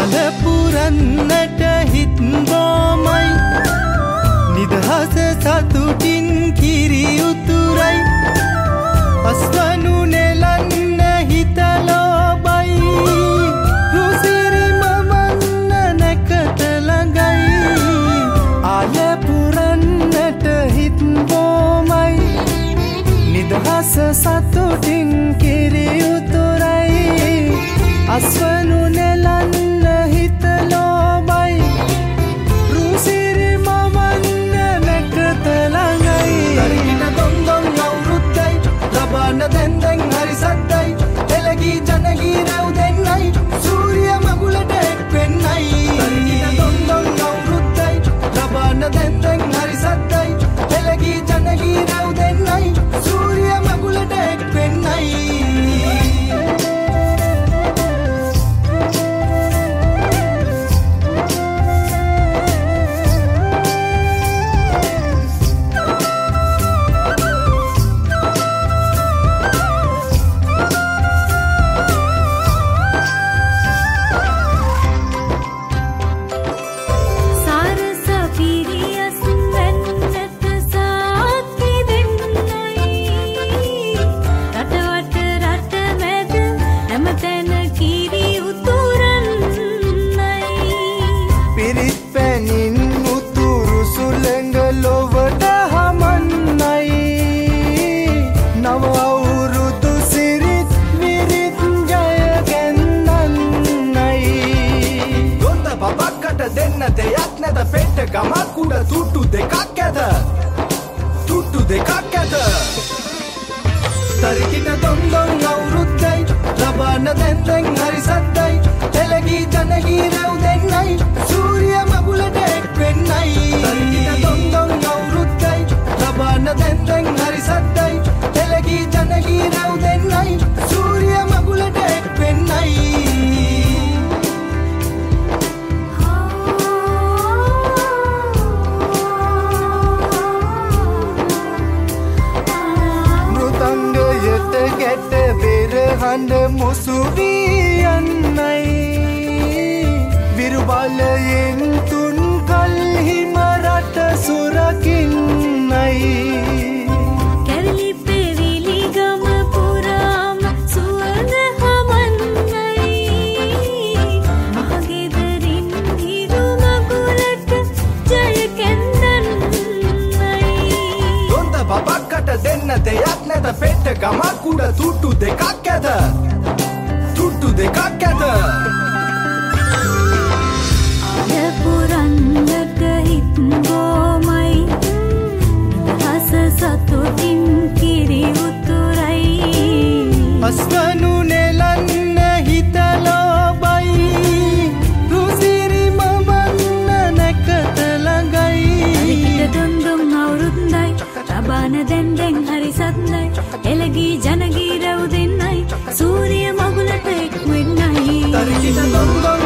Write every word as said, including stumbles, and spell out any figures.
අලපුරන්නට හිත් බොමයි නිදහස සතුටින් කිරි උතුරයි අස්වනු නෙලන්න හිත ලෝබයි රුසිරි මමන්න නැකත ළඟයි අලපුරන්නට හිත් බොමයි නිදහස සතුටින් කිරි උතුරයි අස්වනු නෙලන්න හිත ලෝබයි රුසිරි මමන්න නැකත ළඟයි තරිකිට දොන්දොන් අවුරුද්දයි ලබන්න දැන් දැන් හරි සද්දයි එළගී ජනගී රැව් දෙන්නයි සූරිය මගුලට එක් වෙන්නයි තරිකිට දොන්දොන් අවුරුද්දයි ලබන්න දැන් දැන් හරි සද්දයි එළගී ජනගී රැව් දෙන්නයි සූරිය මගුලට එක් වෙන්නයි ගමක් උඩ තුට්ටු දෙකක් ඇත තුට්ටු දෙකක් ඇත තරිකිට දොන්දොන් අවුරුද්දයි ලබන්න දැන් දැන් හරි සද්දයි එළගී ජනගී රැව් දෙන්නයි සූරිය මගුලට එක් වෙන්නයි තරිකිට දොන්දොන් අවුරුද්දයි ලබන්න දැන් දැන් හරි සද්දයි එළගී ජනගී රැව් දෙන්නයි සූරිය මගුලට එක් වෙන්නයි හඬ මුසුවී යන්නයි විරුබලයෙන් තුන් කල්හිම රට සුරකින්නයි කැවිලි පෙවිලි ගම පුරාම සුවඳ හමන්නයි මහගෙදරින් හිරු මගුලට ජය කැන්දන්නයි දොන්ද බබක්කට දෙන්න දෙයක් නැත පෙට්ට ගමක් උඩ තුට්ටු දෙකක් ඇත තුට්ටු දෙකක් ඇත අලපුරන්නට හිත් බොමයි නිදහස සතුටින් කිරි උතුරයි අස්වනු නෙලන්න හිත ලෝබයි රුසිරි මමන්න නැකත ළඟයි තරිකිට දොන්දොන් අවුරුද්දයි ලබන්න දැන් දැන් හරි සද්දයි එළගී ජනගී රැව් දෙන්නයි සූරිය මගුලට එක් වෙන්නයි තරිකිට දොන්දොන්